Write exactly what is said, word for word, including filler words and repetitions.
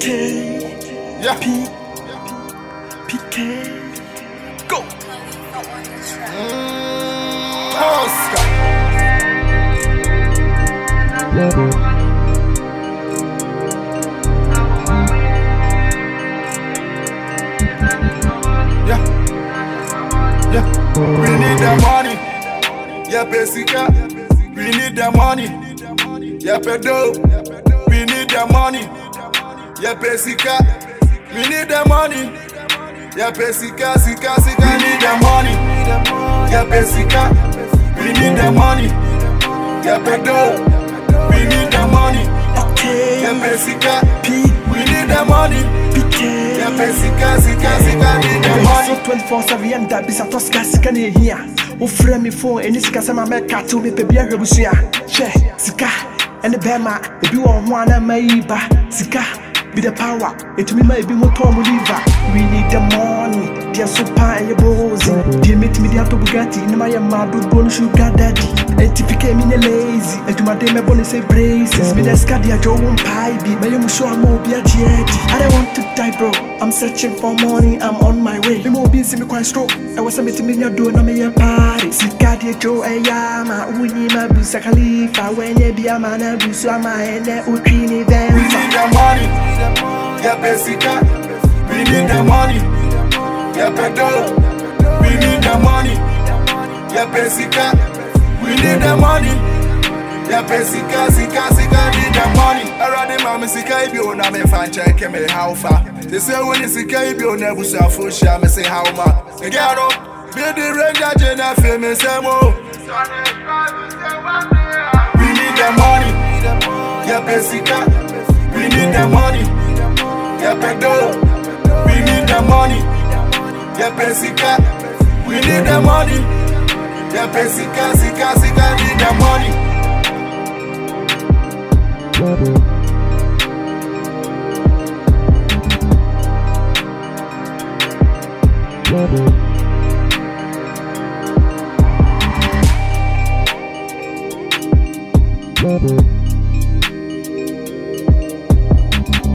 K. Yeah. P. P K. Go. Mm, Oscar. Yeah. Yeah. We need the money. Yeah, Pesica. We need the money. Yeah, Pedo. We need the money. Yeah, Pesica. We need the money. Yeah, Pesica, Sika, Sika, need the money. Yeah, Pesica. We need the money. Yeah, Pedo. We need the money. Okay. Yeah, Pesica. P. We need the money. P K. Yeah, Pesica, Sika, Sika, need the money. twenty-four seven and that is a Tosca Sika here. Who frame me for any Sika Sama Meka to me, baby, I rebusia. She, Sika, and the Bema, if you want one, I may buy Sika. Be the power, it may be more Tom Oliver. We need the money, dear super and your bozy. Dear meet me, dear to Bugatti, in my Madu Bone Sugar Daddy. And if you came in a lazy, and to my day, my bonnet say braces. Me the Scadia Joe won't pie be, my young show more be a jet. I don't want to die, bro. I'm searching for money, I'm on my way. Me more busy, me quite stroke. I was a meeting in your door, no me a party. Scadia Joe, a yama, Winnie, my Busa Khalifa. When you be a man, a Busa, my and that would be We need the money. Yeah, Pesica. We need the money. Yeah, Pedo. We need the money. Yeah, Pesica. We need the money. Yeah, Pesica, Sika, Sika, need the money. Already, Mamma Sika, if you want me fan check me how far. They say when you Sika, if you never saw for sure, me say how much. Get up, be the ranger, Jenna, famous, mo. We need the money. Yeah, Pesica. We need the money. Yeah, Pedo. We need the money. Yeah, Pesica. We need the money. Yeah, Pesica, Sika, Sika, need the money. Bubble.